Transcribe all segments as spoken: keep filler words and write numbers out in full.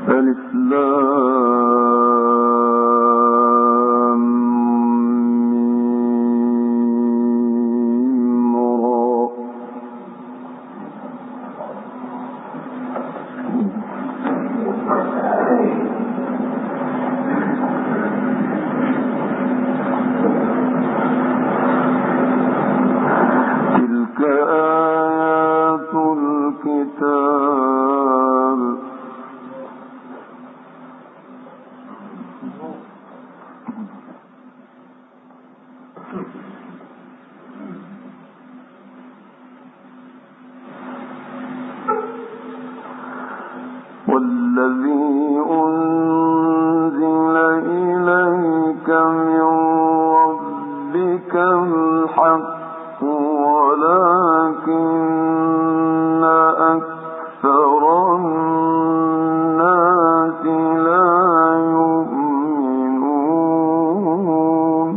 والذي أنزل إليك من ربك الحق ولكن أكثر الناس لا يؤمنون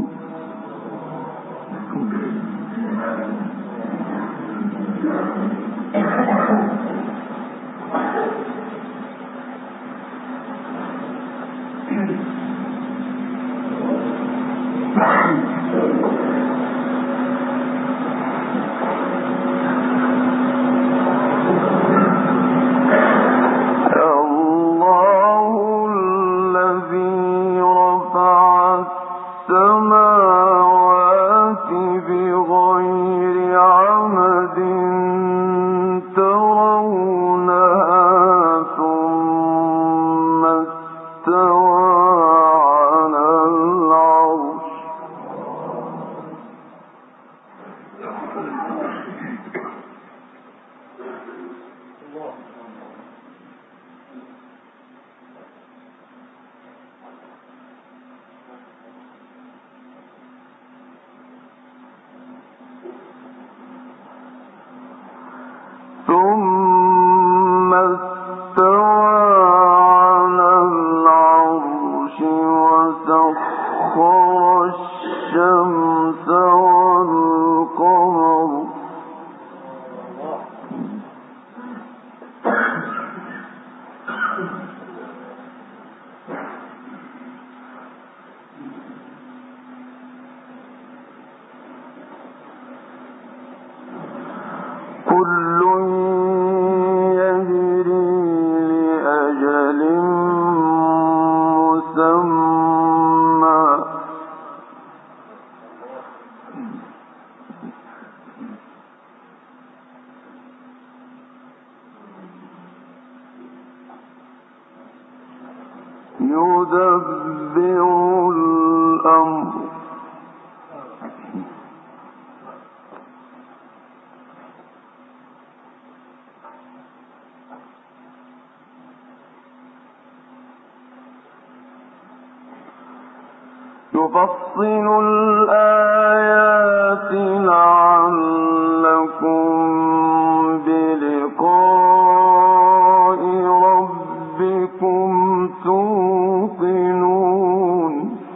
ثم استوى على العرش وسخر الشمس والقمر كل يجري لأجل مسمى يدبر الأمر يفصل الآيات لعلكم بلقاء ربكم توقنون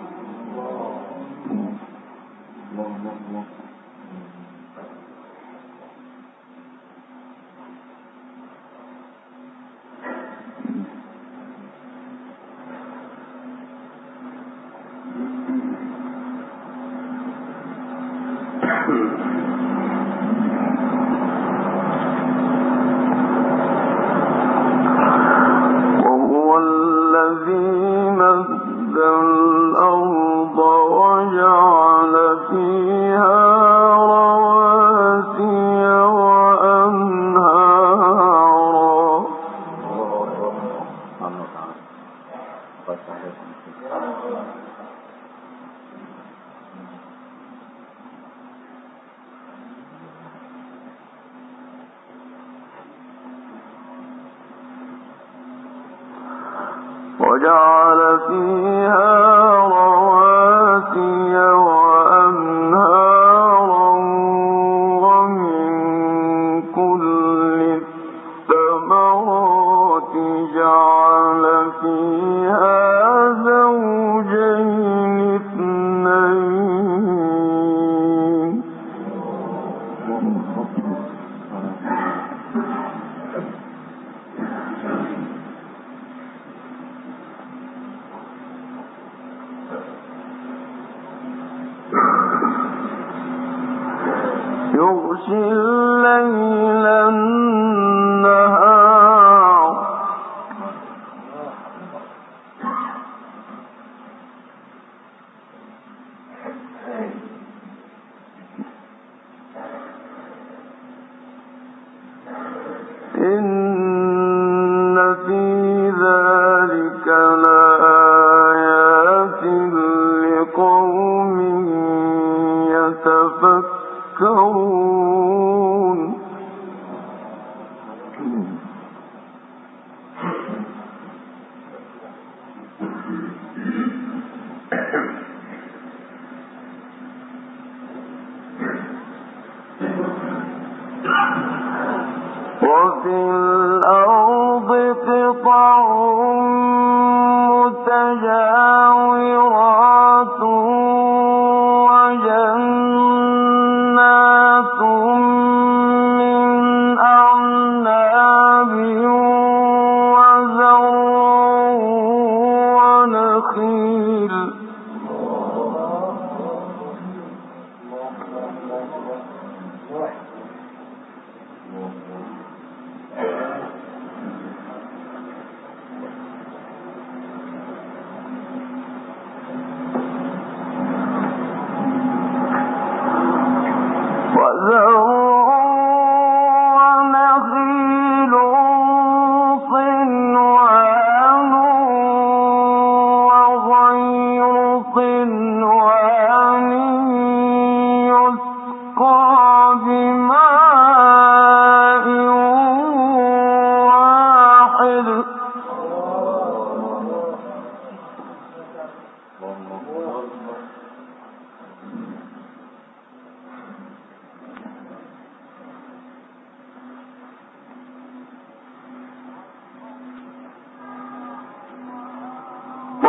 وهو الذي مد الأرض وجعل فيها رواسي وأنهارا وجعل فيها رواسي وأنهارا ومن كل الثمرات جعل فيها زوجين اثنين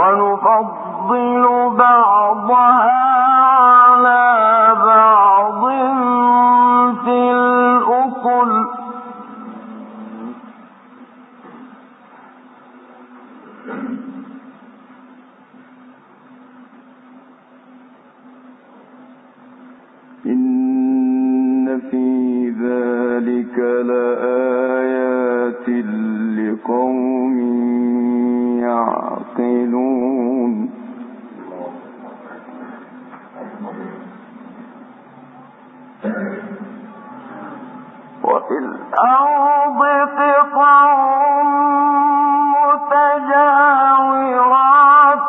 ونفضل بعضها على بعض في الأكل إن في ذلك لآيات لقوم يعقلون وفي الأرض قطع متجاورات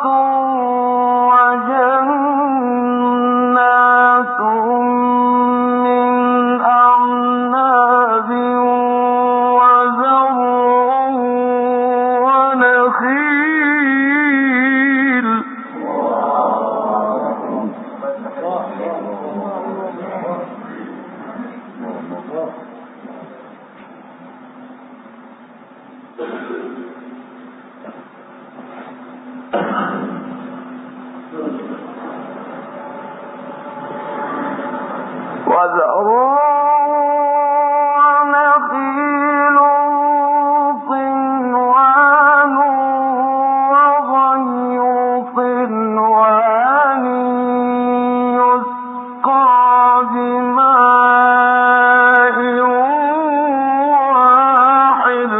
وجنات من أعناب وزرع ونخيل وزرع ونخيل صنوان وغير صنوان يسقى بماء واحد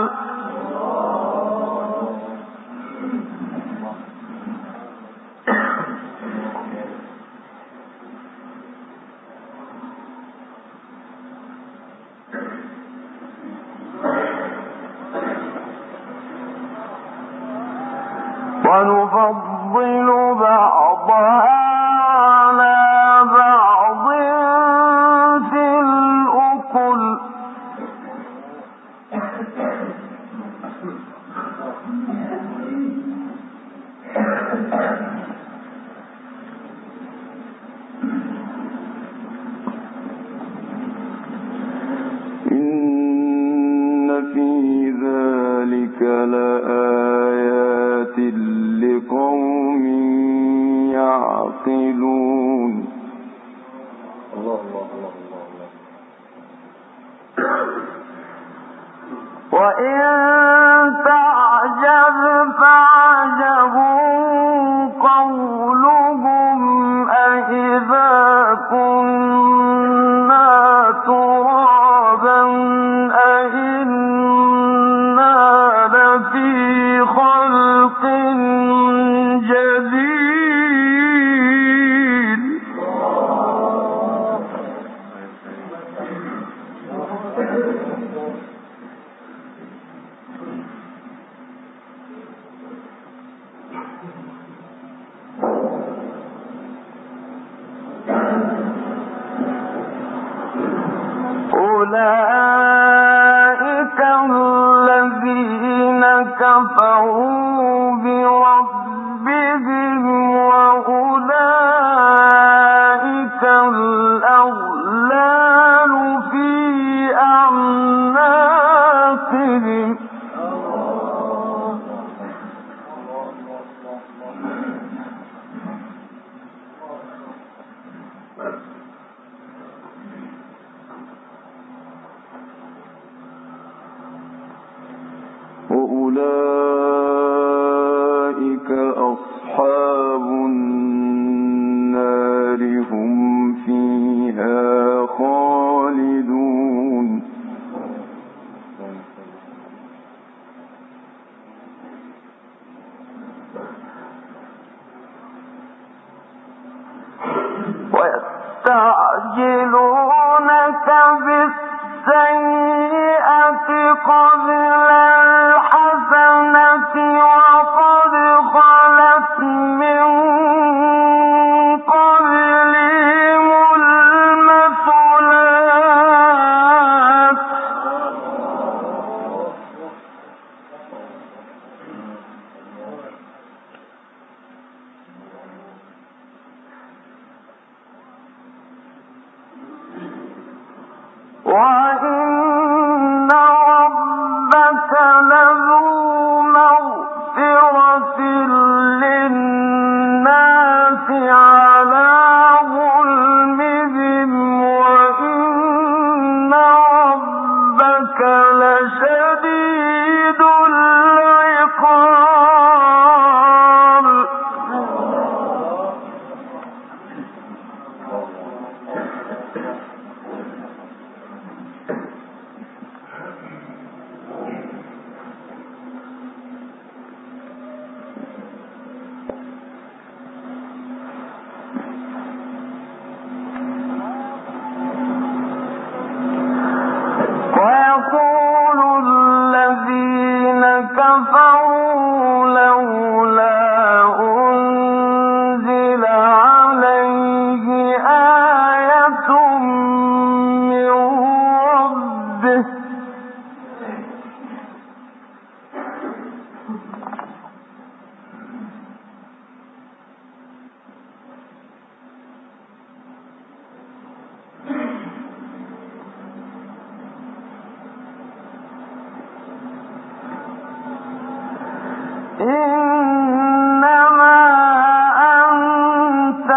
ونفضل بعضها على بعض في الأكل إن في ذلك لآيات لقوم يعقلون الله الله الله الله وإن تعجب فعجب قولهم أإذا كنا ترابا أإنا لفي خلق جديد أولئك الذين كفروا بربهم وأولئك الأغلال في أعناقهم وأولئك أصحاب النار هم فيها خالدون ويستعجلونك بالسيئة قبل الحسنة وقد خلت من قبلهم المثلات كفروا لولا أنزل عليه آية من ربه إنما أنت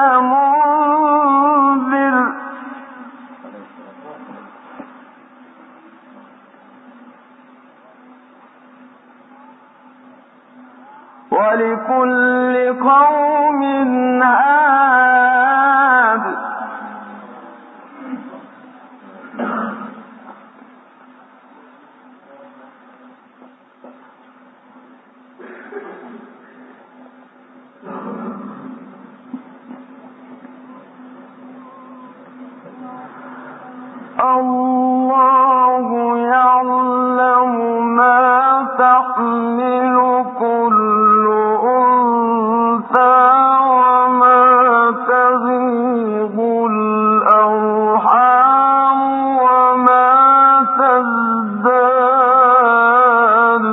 منذر ولكل قوم هاد الله يعلم ما تحمل كل أنثى وما تغيض الأرحام وما تزداد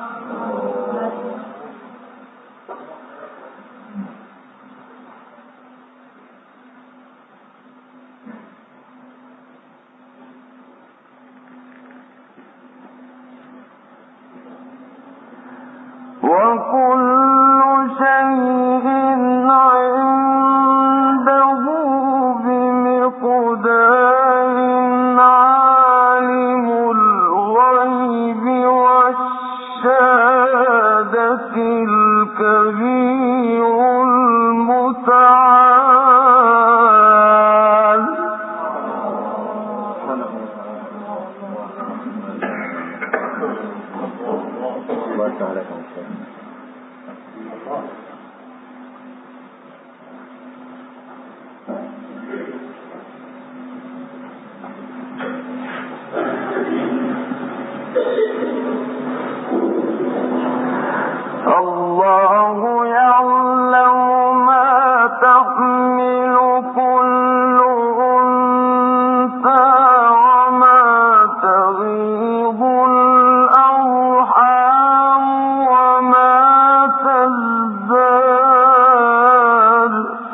وكل شيء عنده بمقدار عالم الغيب والشهادة الكبير المتعال الله تعالى. الله يعلم ما تحمل كل أنثى وما تغيض الأرحام وما تزداد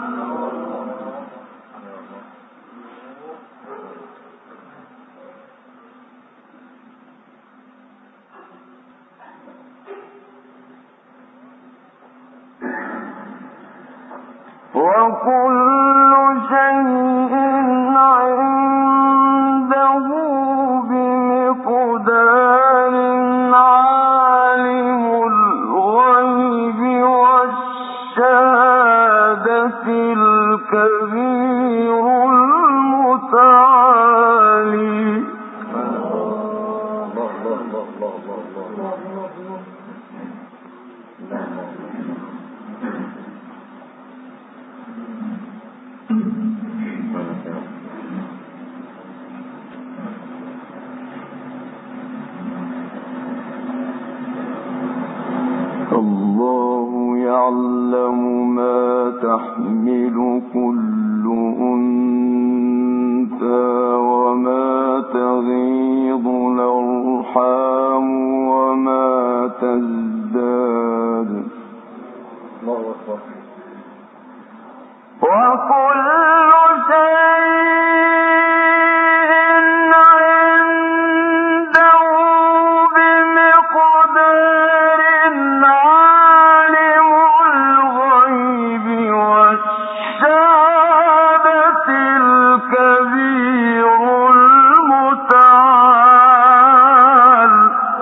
وكل شيء عنده بمقدار عالم الغيب والشهادة الكبير المتعالي الله يعلم ما تحمل كل أنثى وما تغيض الأرحام وما تزداد وكل شيء عنده بمقدار عالم الغيب والشهادة الكبير المتعال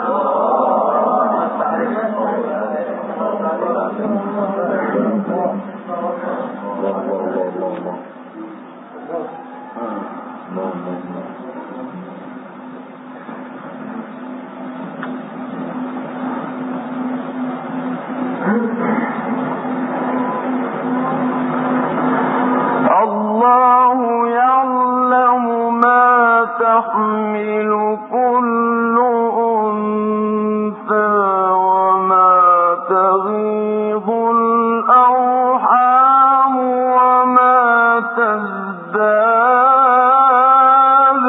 الله يعلم ما تحمل كل أنثى وما تغيض الأرحام وما تزداد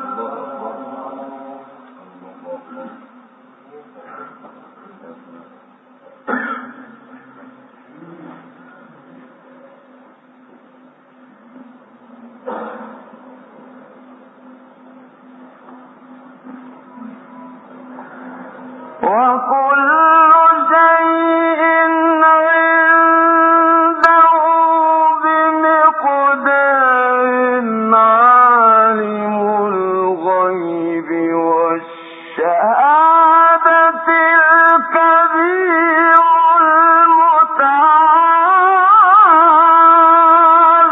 وكل شيء عنده بمقدار عالم الغيب والشهادة الكبير المتعال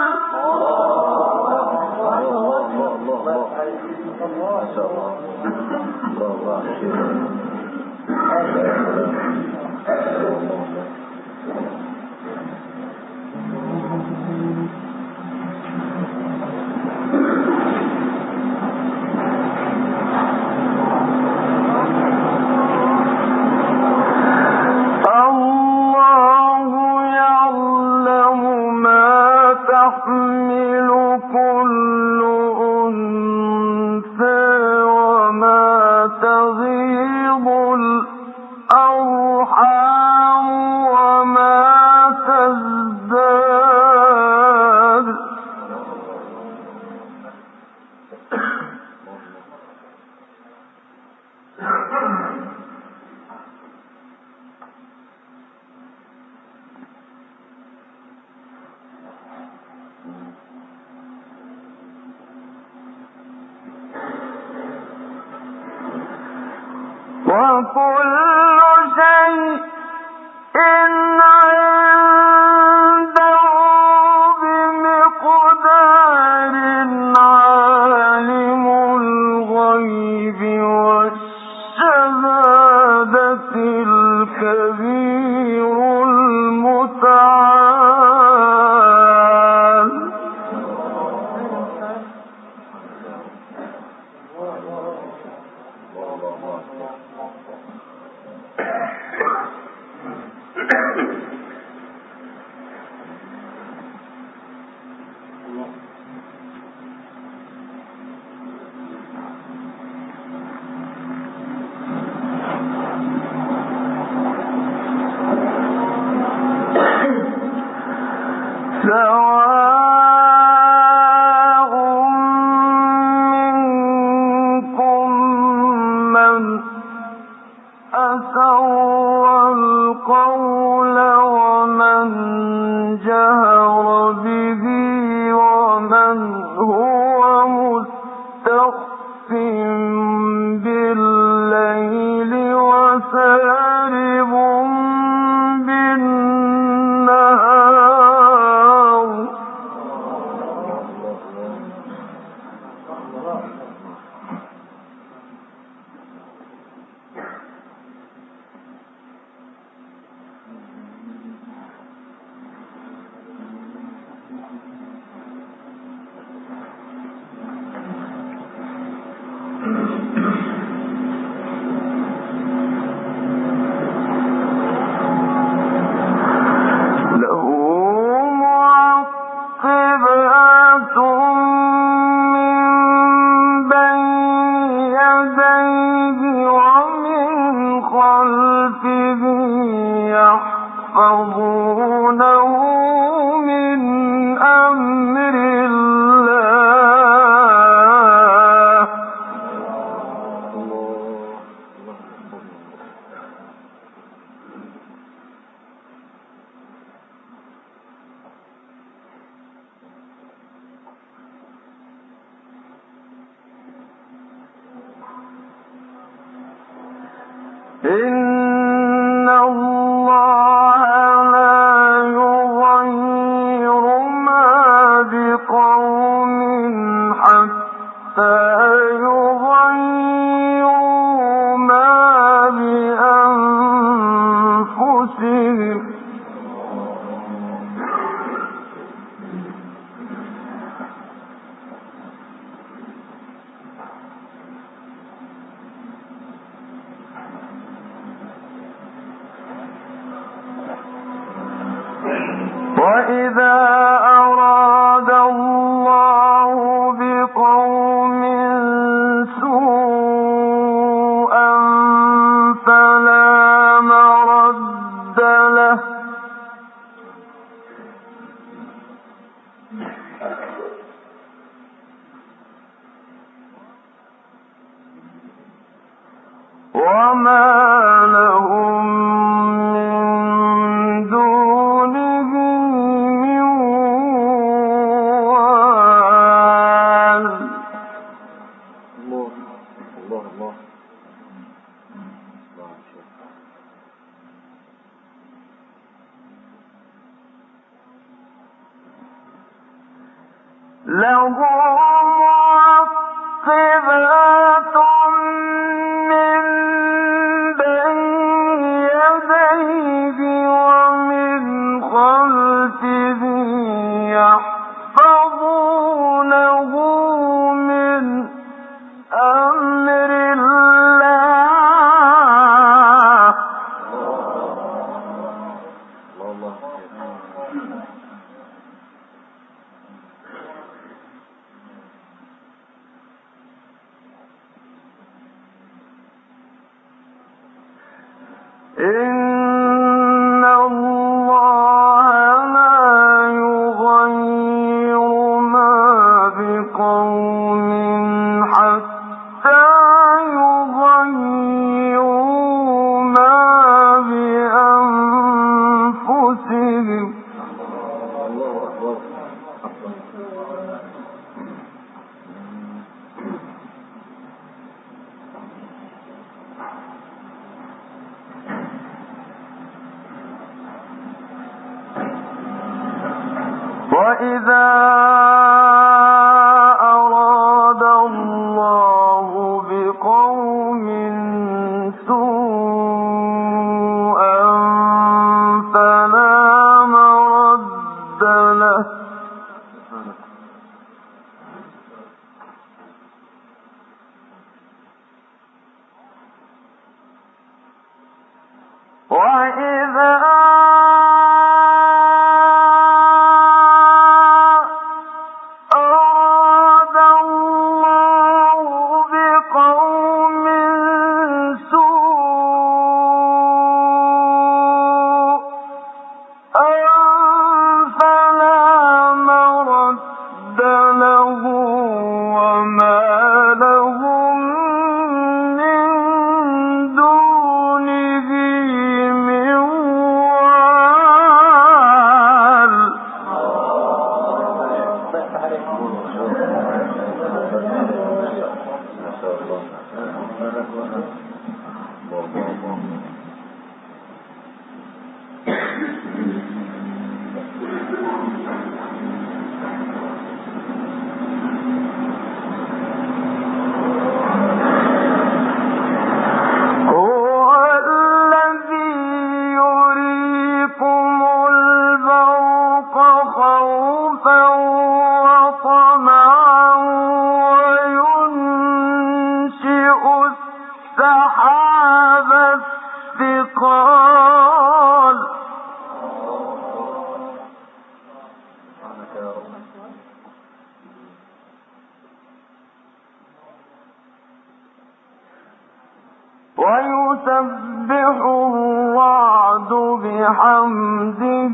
الله يعلم ما تحمل كل أنثى وما تغيض الأرحام وما تزداد وكل شيء عنده بمقدار عالم الغيب والشهادة الكبير المتعال سواء منكم من أسر القول ومن جهر به ومن هو مستخف بالليل وسارب بالنهار له معقبات من بين يديه ومن خلفه يحفظونه من أمر الله إن الله لا يغير ما بقوم حتى يغيروا ما بأنفسهم وإذا أراد الله بقوم سوءا فلا مرد له وما لهم من دونه من وال. الله الله الله له معقبات من بين يديه ومن خلفه يحفظونه من أمر الله. الله إن الله لا يغير ما بقوم حتى يغيروا ما بأنفسهم. الله أكبر. وإذا أراد الله بقوم سوءا فلا مرد له وإذا ويسبح الرعد بحمده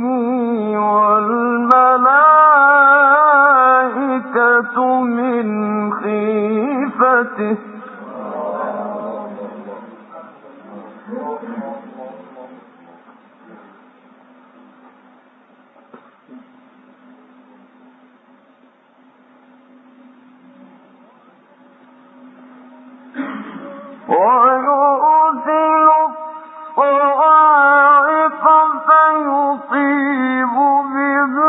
والملائكة من خيفته ويرسل الصواعق فيصيب بها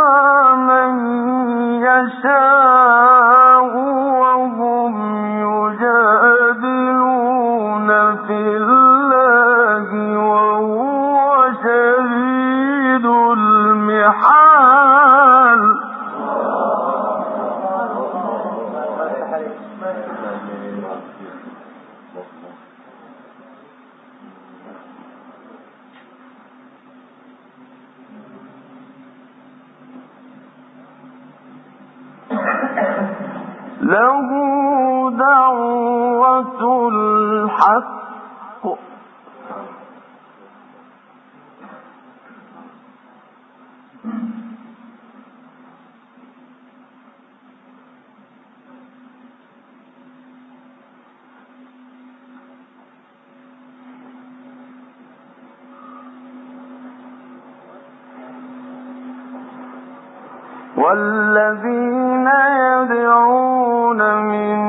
له دعوة الحق والذين يدعون من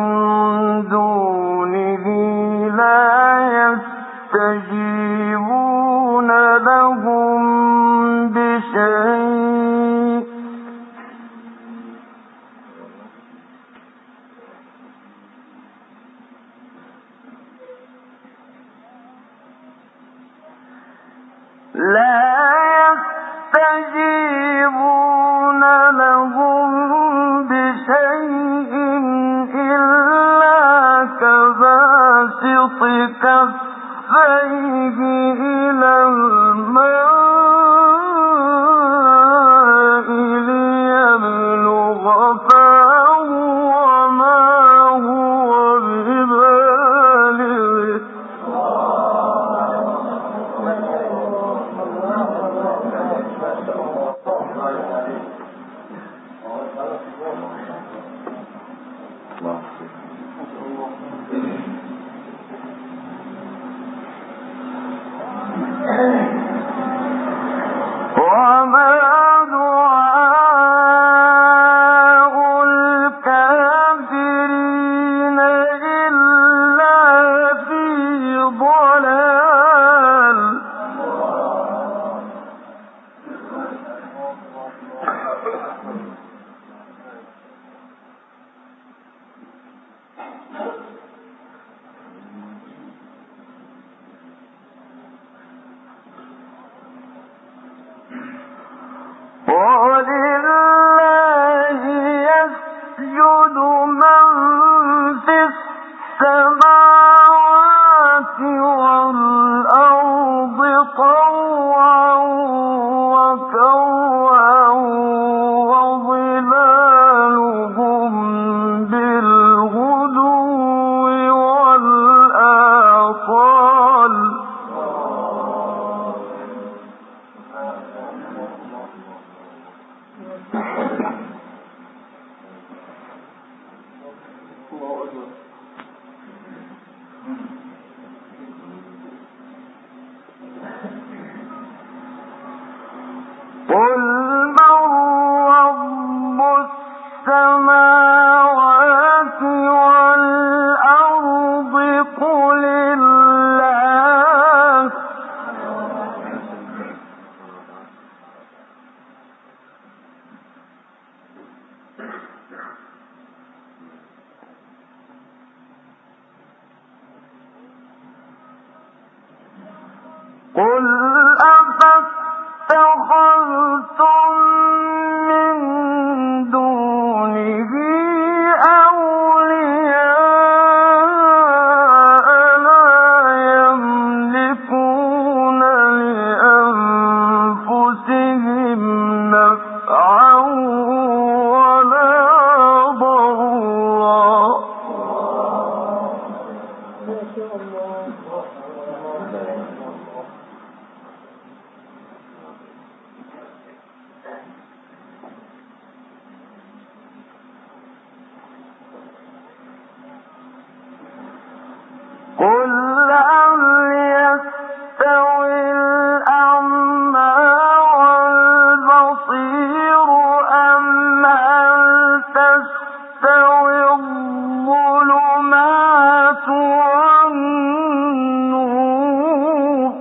دونه لا يستجيبون لهم بشيء لا يستجيبون لهم بشيء إلا كباسط كفيه إلى الماء ليبلغ فاه وما هو ببالغه وما دعاء الكافرين إلا في ضلال ولله يسجد من في السماوات والأرض طوعا وكرها وظلالهم بالغدو والآصال قل من رب السماوات والأرض قل الله قل أفاتخذتم من دونه أولياء لا يملكون لأنفسهم نفعا ولا ضرا قل هل يستوي الأعمى والبصير أم هل تستوي الظلمات والنور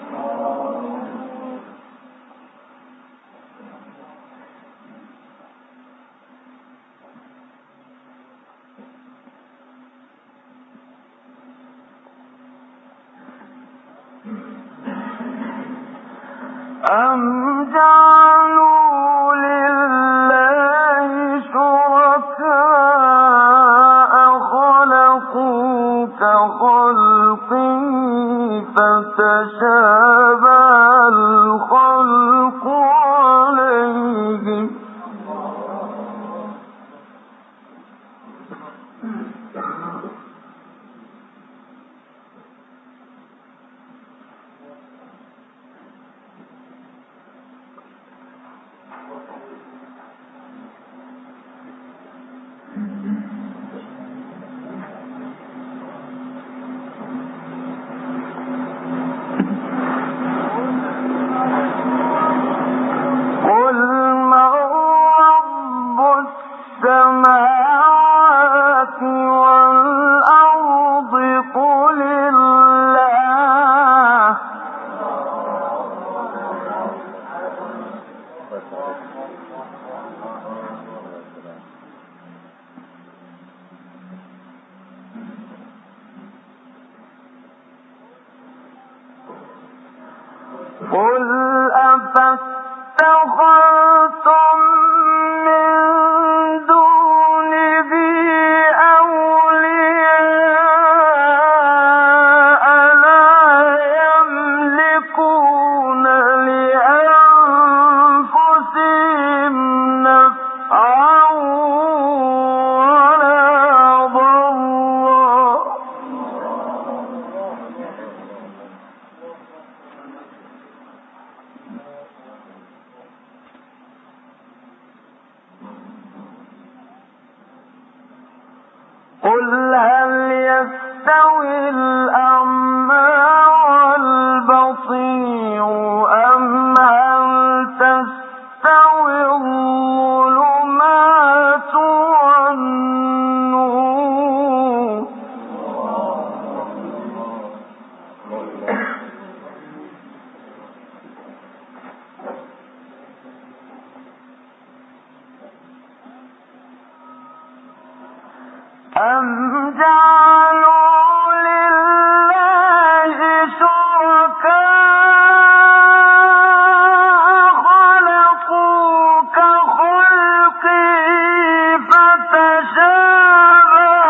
أم جعلوا لله شركاء خلقوا كخلقه فتشابه الخلق عليهم فاتخذتم من دونه أولياء لا يملكون لأنفسهم نفعا ولا ضرا قل هل يستوي الأعمى والبصير أم هل تستوي الظلمات والنور أم جعلوا لله شركاء خلقوا كخلقه فتشابه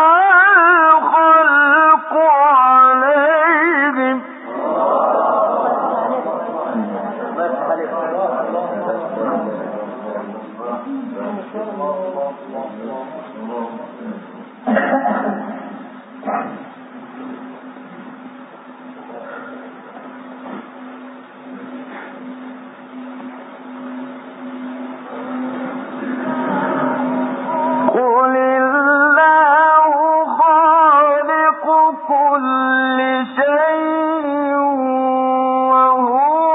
الخلق عليهم قل الله خالق كل شيء وهو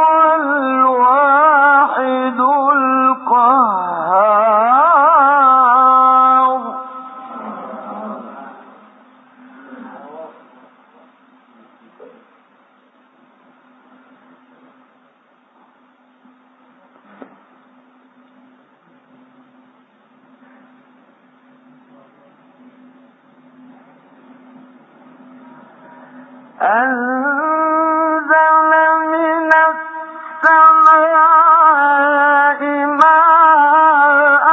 الواحد القهار أنزل من السماء ماء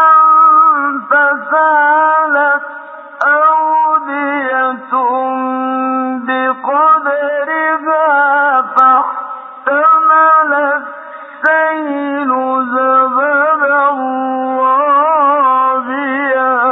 فسالت أودية بقدرها فاحتمل السيل زبدا رابيا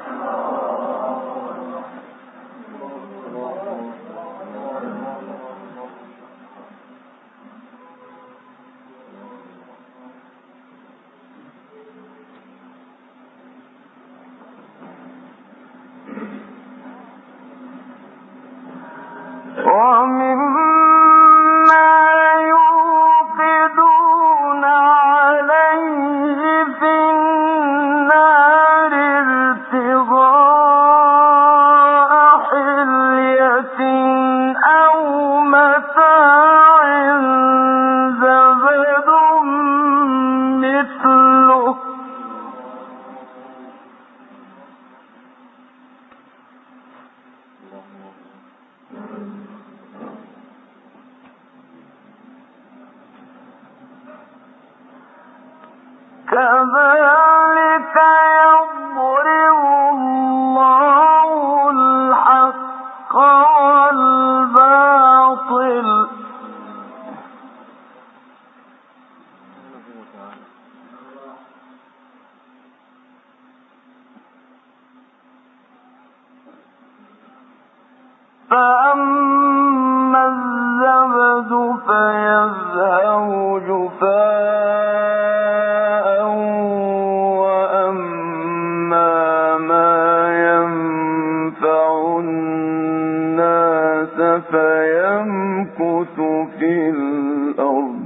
ومما يوقدون عليه في النار ابتغاء حلية أو متاع زبد مثله كذلك يضرب الله الحق والباطل فأما الزبد فيذهب جفاء وأما ما ينفع الناس فيمكث في الأرض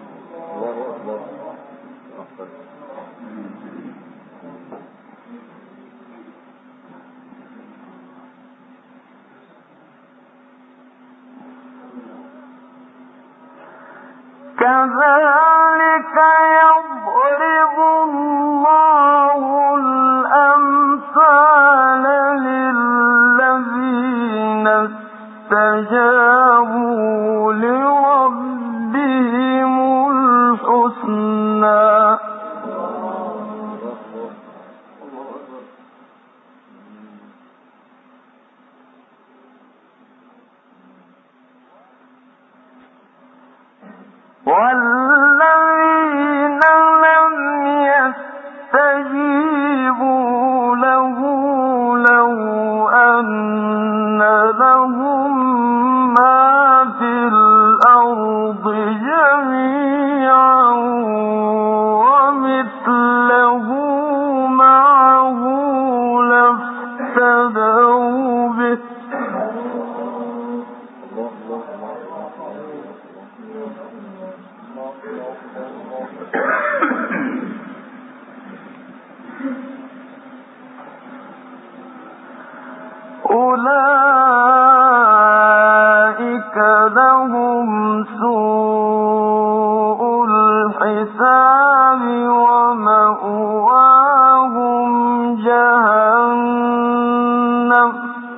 كذلك يضرب الله الأمثال للذين استجابوا لربهم الحسنى الحساب ومأواهم جهنم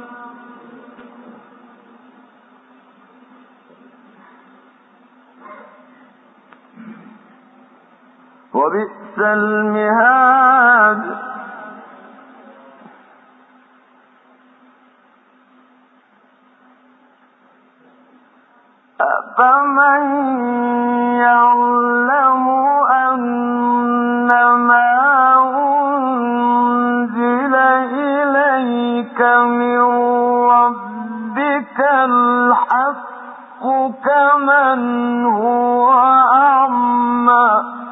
وبئس المهاد أفمن يعلم أنما أنزل إليك من ربك الحق كمن هو أعمى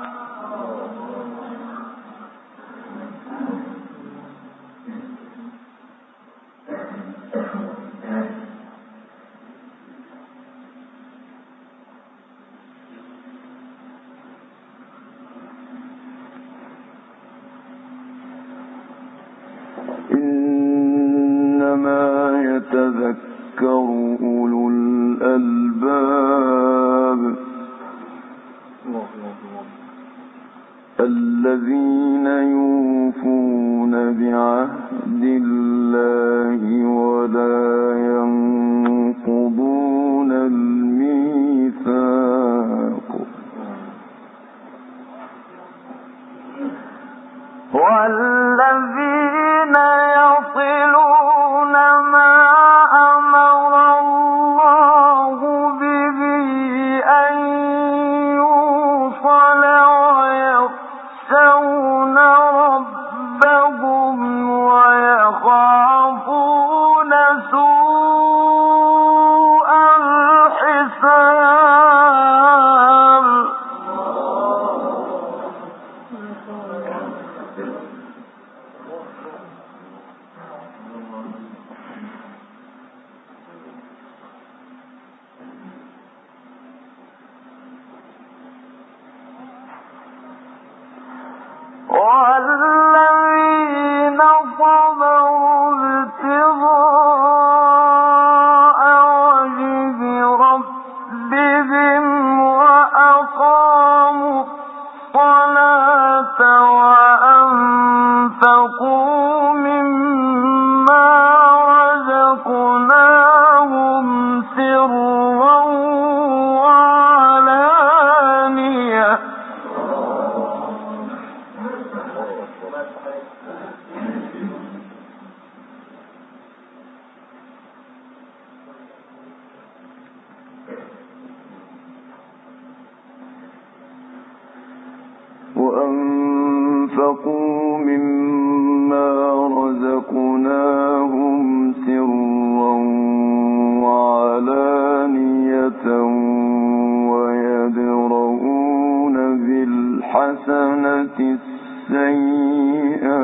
إنما يتذكر أولو الألباب الذين يوفون بعهد الله ولا ينقضون الميثاق والذين يصلون ما أمر الله به أن يوصل ويخشون ربهم ويخافون سوء الحساب والذين صبروا ابتغاء وجه ربهم وأقاموا الصلاة وأنفقوا مما رزقناهم سرا وعلانية وأنفقوا مما رزقناهم سرا وعلانية ويدرؤون بالحسنة السيئة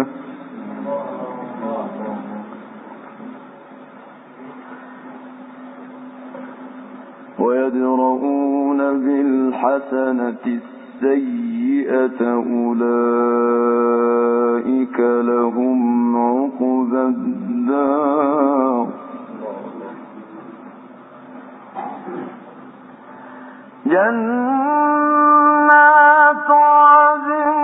ويدرؤون بالحسنة السيئة أولئك لهم عقبى الدار جنات عدن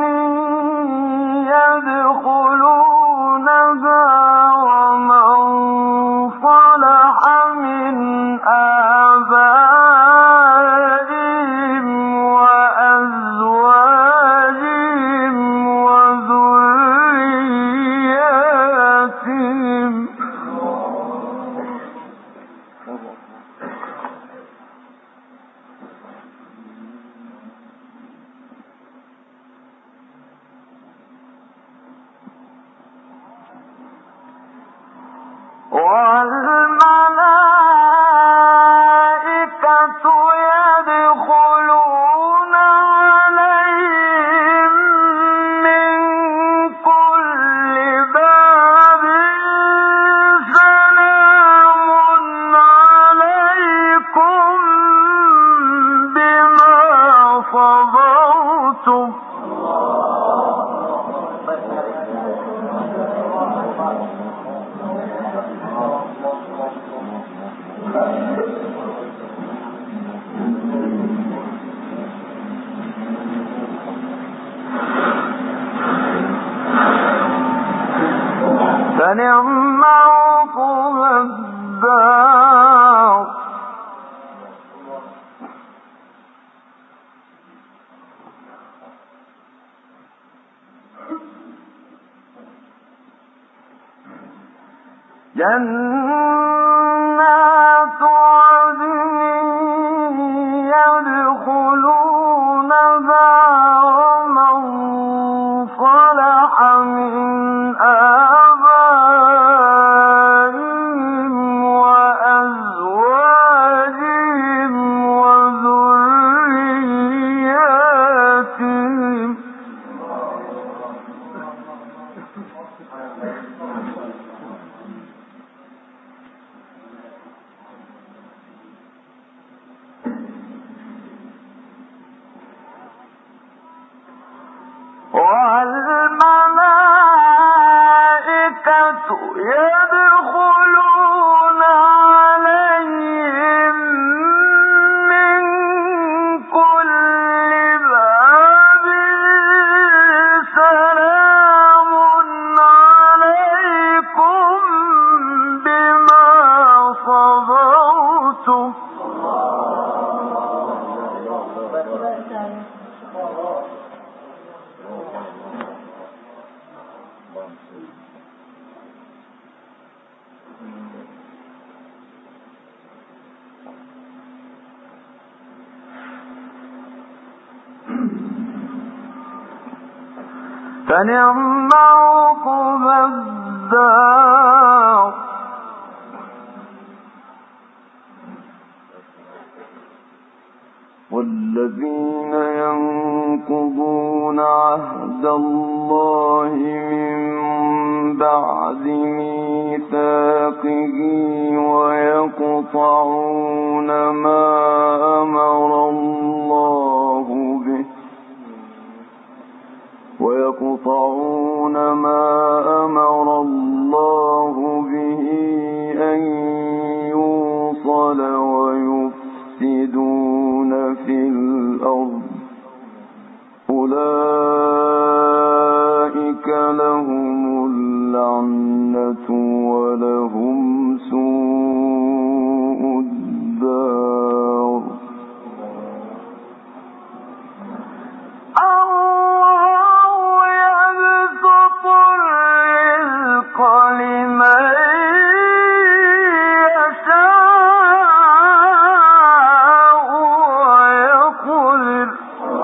يدخلونها ومن صلح من آبائهم وأزواجهم وذرياتهم والملائكة يدخلون عليهم من كل باب سلام عليكم بما صبرتم فنعم عقب الدار. جنات عدن يدخلونها ومن صلح من آبائهم وأزواجهم وذرياتهم والملائكة يدخلون عليهم من كل باب سلام عليكم بما صبرتم فنعم عقب الدار. والذين ينقضون عهد الله من بعد ميثاقه ويقطعون ما أمر الله به ويقطعون ما أمر الله به أن يوصل ويفسدون في الأرض أولئك لهم اللعنة ولهم سوء الدار. لمن يشاء ويقدر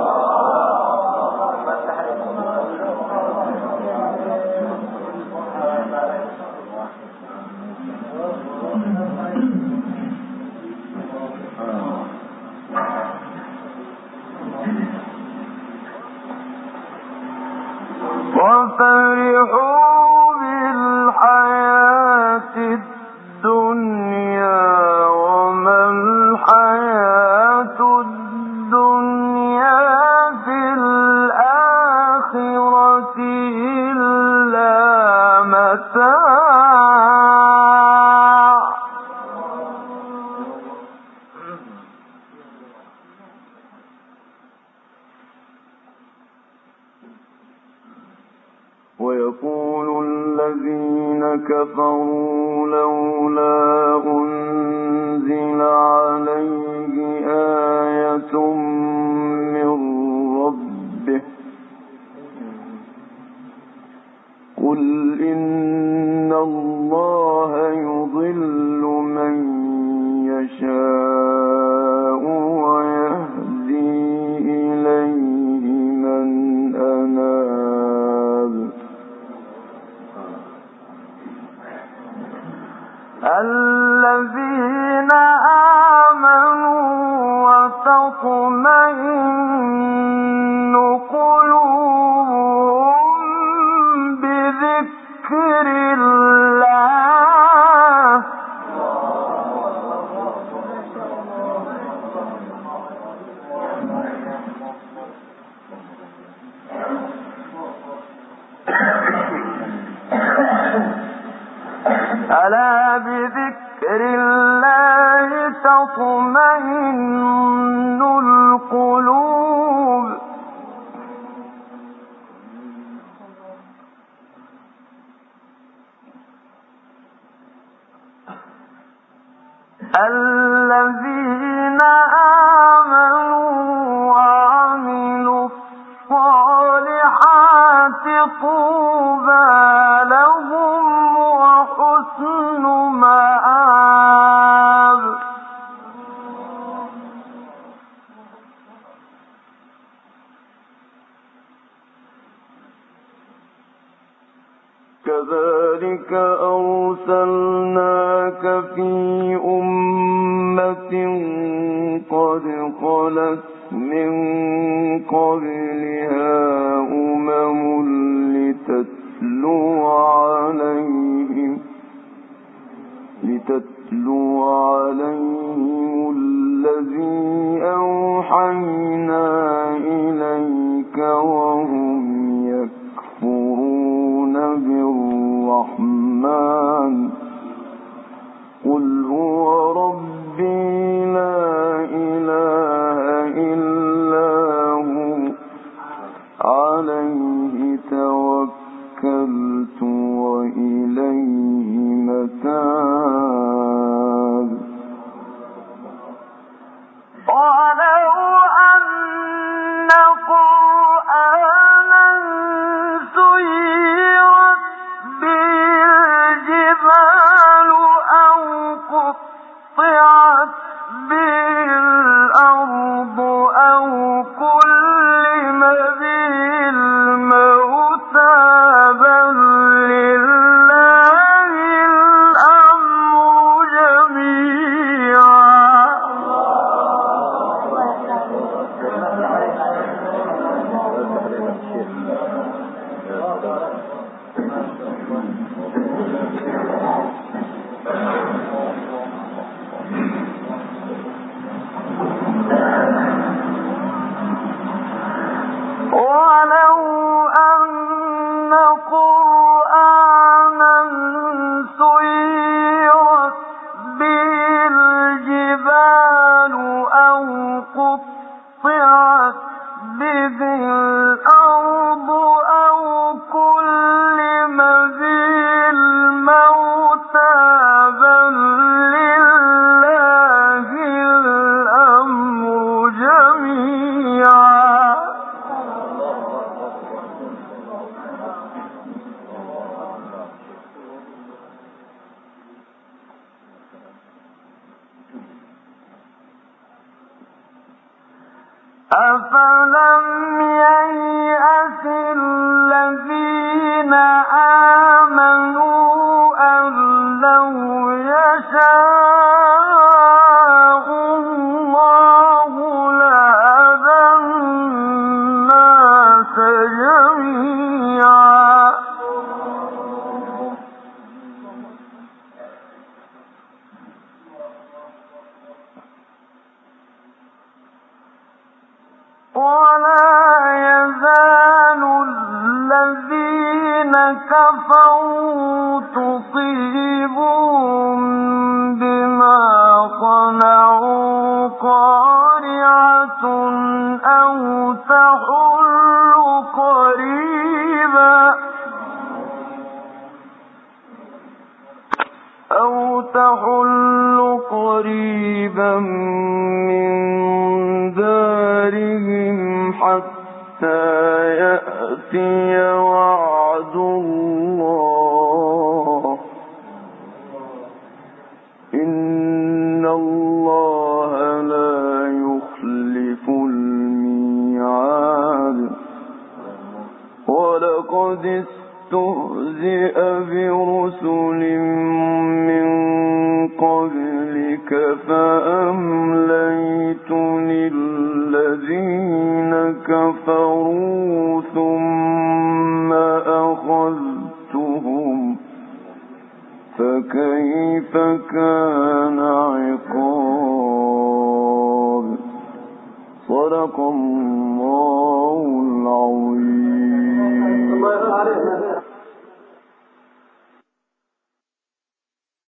وفرحوا بالحياة الدنيا وما الحياة الدنيا في الآخرة إلا متاع. ويقول الذين كفروا لولا أنزل عليه آية من ربه قل إن الله يضل من يشاء ويهدي إليه من أناب. الذين آمنوا وتطمئن قلوبهم بذكر الله ألا بذكر الله تطمئن القلوب. الذين آمنوا وعملوا الصالحات طوبى لهم وحسن مآب. كذلك أرسلناك في أمة قد خلت من قبلها أمم لتتلو عليهم لتتلو عليهم الذي أوحينا إليك وهم يكفرون بالرحمن قل هو ربي لا إله إلا هو عليه توكلت وإليه متاب. ولو أن قرآنا سيرت به الجبال أو قطعت به الأرض أو كلم به الموتى بل لله الأمر جميعا. ولو أن قرآنا سيرت به الجبال أو قطعت به الأرض أو كلم به الموتى بل لله الأمر جميعا. أفلم ييأس الذين آمنوا أن لو يشاء الله لهدى الناس جميعا. ولا يزال الذين كفروا تصيبهم بما صنعوا قارعة أو تحل قريبا أو تحل قريبا من دارهم حتى يأتي وعد الله إن الله لا يخلف الميعاد. ولقد استهزئ برسل من قبلك فأمليت للذين كفروا ثم أخذتهم فكيف كان عقاب. صدق الله.